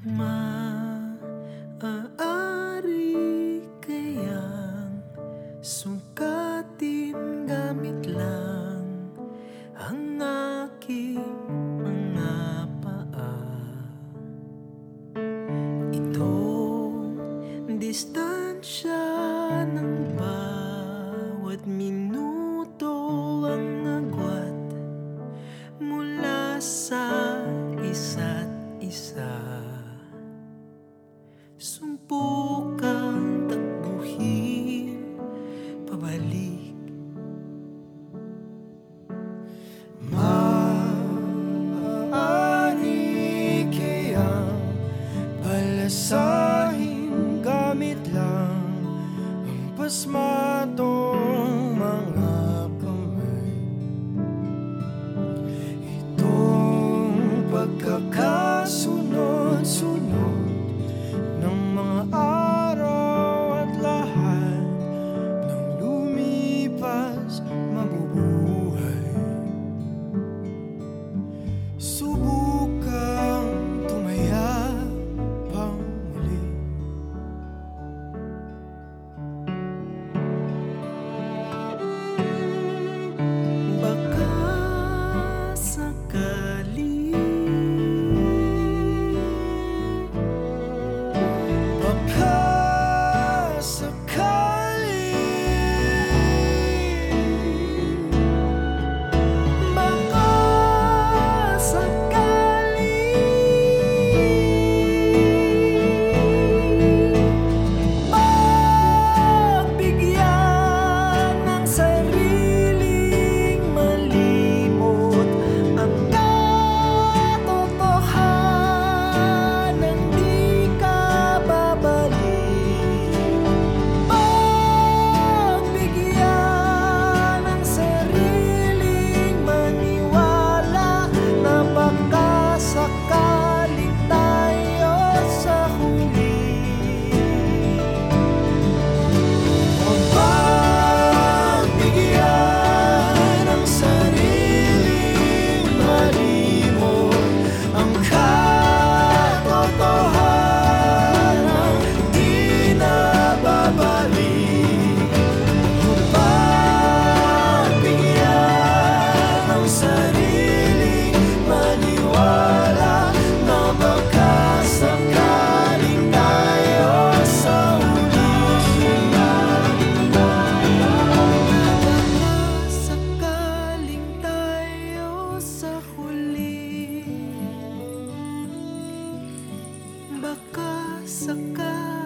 Maaari kayang sukatin gamit lang ang aking mga paa? Itong distansya ng bawat minuto ang agwat mula sa isa't isa. Sumbukang takbuhin pabalik. Maaari kayang palasahin gamit lang ang pasmadong mga kamay. Itong pagkakasunod-sunod ng mga araw at lahat ng lumipas mabubuhay. Subukang tumaya pang muli. Baka sakali, Baka sakali, baka sakali, pagbigyan ng sariling malimot ang katotohanan, di ka babalik. Pagbigyan ng sariling maniwala na baka sakaling tayo sa huli. pagbigyan ng sariling malimot ang katotohanan, di na babalik. Pagbigyan ng sariling maniwala na baka sakaling tayo sa Sakaling tayo sa huli. Baka sakaling